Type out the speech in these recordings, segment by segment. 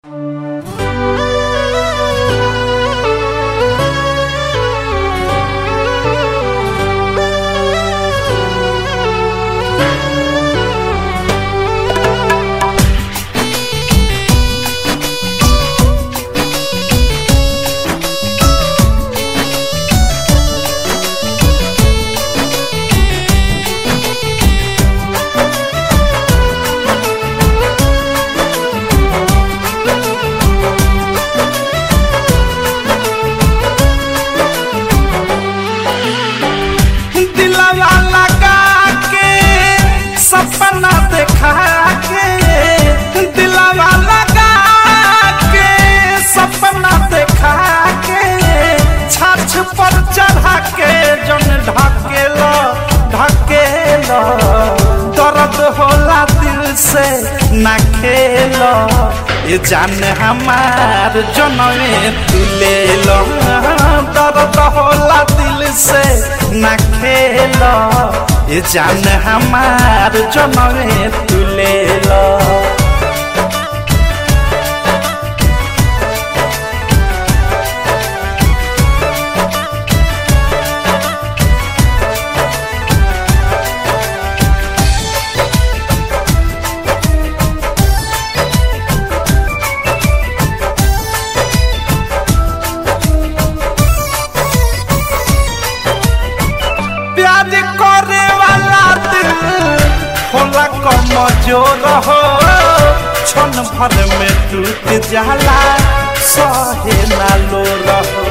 सपना देखा के दिलवा लगा के सपना देखा के छाछ पर चढ़ा के जन ढकेला दर्द होला दिल से ना खेला ये जान हमार जनमे तू ले लो दर्द होला दिल से ना खेला ये जान हमार जनमे तू ले लो प्यार करे वाला दिल होला कमजोर हो क्षण भर में टूट जाला सहे ना लो रहो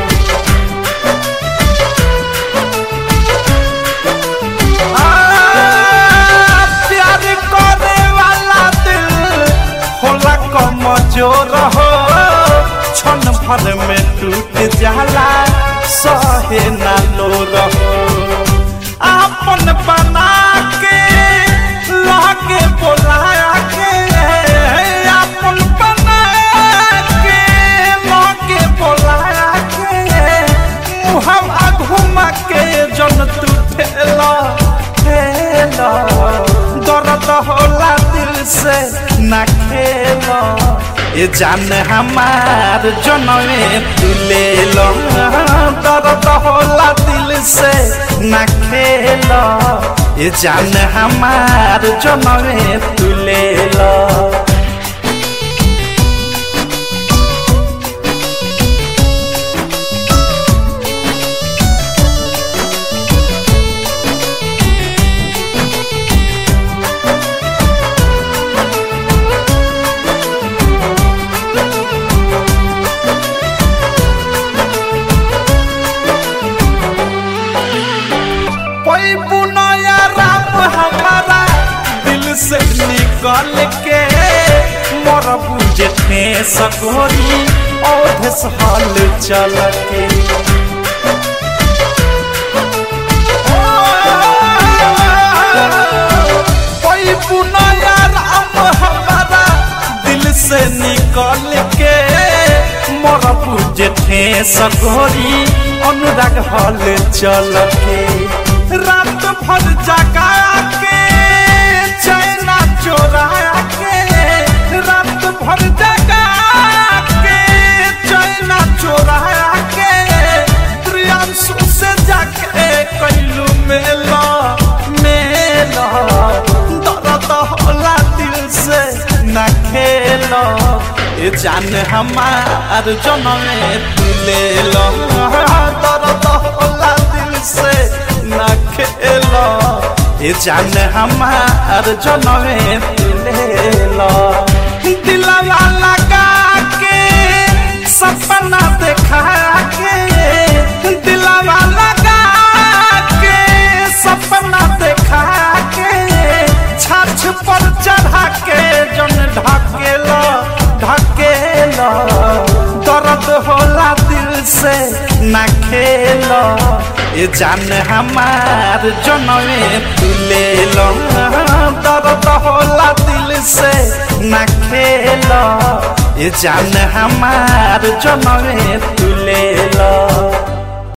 प्यार करे वाला दिल होला कमजोर हो क्षण भर में टूट जाला सहे ना लो रहो अपन बना के लाके बोलाया के अपन बना के लाके बोलाया के मुहवा घुमा के जन तू ठेला दर्द होला दिल से ना खेला ये जान हमार जनमे तू ले लो दर्द होला दिल से ना खेला ये जान हमार जनमे तू ले लो से निकल के मोर बुझे थे सकोरी औध हल चल के कोई पुनया राम हमारा दिल से निकल के मोर बुझे थे सकोरी अनुराग हल चल के रात भर जगा के चैना चोराया के रात भर जगा के चैना चोराया के प्रियांशु से जाके कैलू मेला दर्द होला दिल से ना खेला ये जान हमार जनमे तू ले लो दर्द होला दिल से ना खेला ये जान हमार जनमे तू ले लो दिलवा लगा के सपना देखा के दिलवा लगा के सपना देखा के छाछ पर चढ़ा के जन ढकेला दर्द होला दिल से ना खेला ये जान हमार जनमे तू ले लो दर्द होला दिल से ना खेला ये जान हमार जनमे तू ले लो।